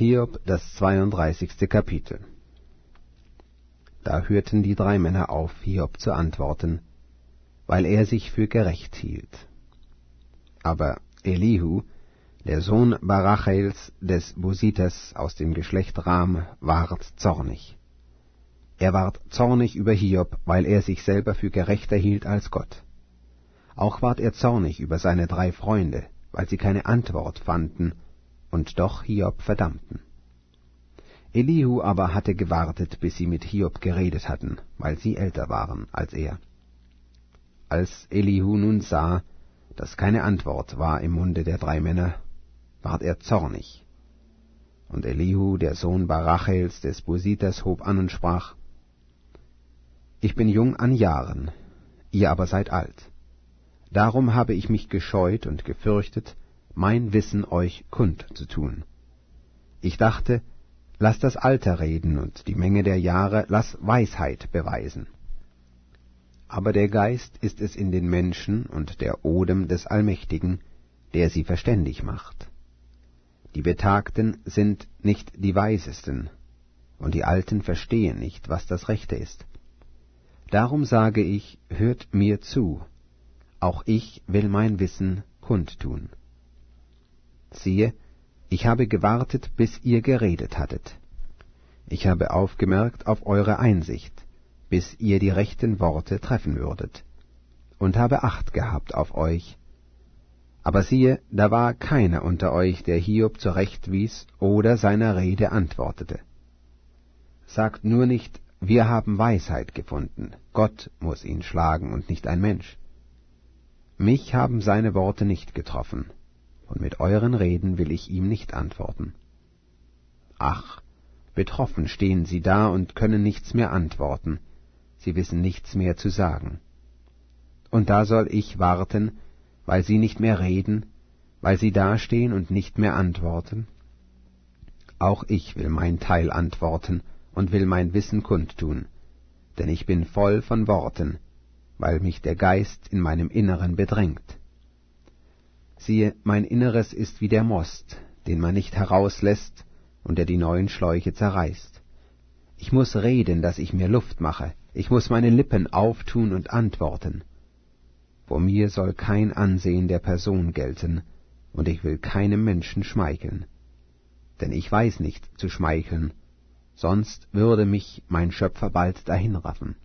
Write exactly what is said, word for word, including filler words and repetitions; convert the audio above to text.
Hiob, das zweiunddreißigste Kapitel. Da hörten die drei Männer auf, Hiob zu antworten, weil er sich für gerecht hielt. Aber Elihu, der Sohn Barachels des Bositers aus dem Geschlecht Ram, ward zornig. Er ward zornig über Hiob, weil er sich selber für gerechter hielt als Gott. Auch ward er zornig über seine drei Freunde, weil sie keine Antwort fanden und doch Hiob verdammten. Elihu aber hatte gewartet, bis sie mit Hiob geredet hatten, weil sie älter waren als er. Als Elihu nun sah, dass keine Antwort war im Munde der drei Männer, ward er zornig. Und Elihu, der Sohn Barachels des Bositers, hob an und sprach: Ich bin jung an Jahren, ihr aber seid alt. Darum habe ich mich gescheut und gefürchtet, mein Wissen euch kund zu tun. Ich dachte, lass das Alter reden und die Menge der Jahre lass Weisheit beweisen. Aber der Geist ist es in den Menschen und der Odem des Allmächtigen, der sie verständig macht. Die Betagten sind nicht die Weisesten, und die Alten verstehen nicht, was das Rechte ist. Darum sage ich, hört mir zu, auch ich will mein Wissen kundtun. Siehe, ich habe gewartet, bis ihr geredet hattet. Ich habe aufgemerkt auf eure Einsicht, bis ihr die rechten Worte treffen würdet, und habe Acht gehabt auf euch. Aber siehe, da war keiner unter euch, der Hiob zurechtwies oder seiner Rede antwortete. Sagt nur nicht, wir haben Weisheit gefunden, Gott muß ihn schlagen und nicht ein Mensch. Mich haben seine Worte nicht getroffen, und mit euren Reden will ich ihm nicht antworten. Ach, betroffen stehen sie da und können nichts mehr antworten, sie wissen nichts mehr zu sagen. Und da soll ich warten, weil sie nicht mehr reden, weil sie dastehen und nicht mehr antworten? Auch ich will mein Teil antworten und will mein Wissen kundtun, denn ich bin voll von Worten, weil mich der Geist in meinem Inneren bedrängt. Siehe, mein Inneres ist wie der Most, den man nicht herauslässt und der die neuen Schläuche zerreißt. Ich muß reden, dass ich mir Luft mache, ich muß meine Lippen auftun und antworten. Vor mir soll kein Ansehen der Person gelten, und ich will keinem Menschen schmeicheln. Denn ich weiß nicht zu schmeicheln, sonst würde mich mein Schöpfer bald dahinraffen.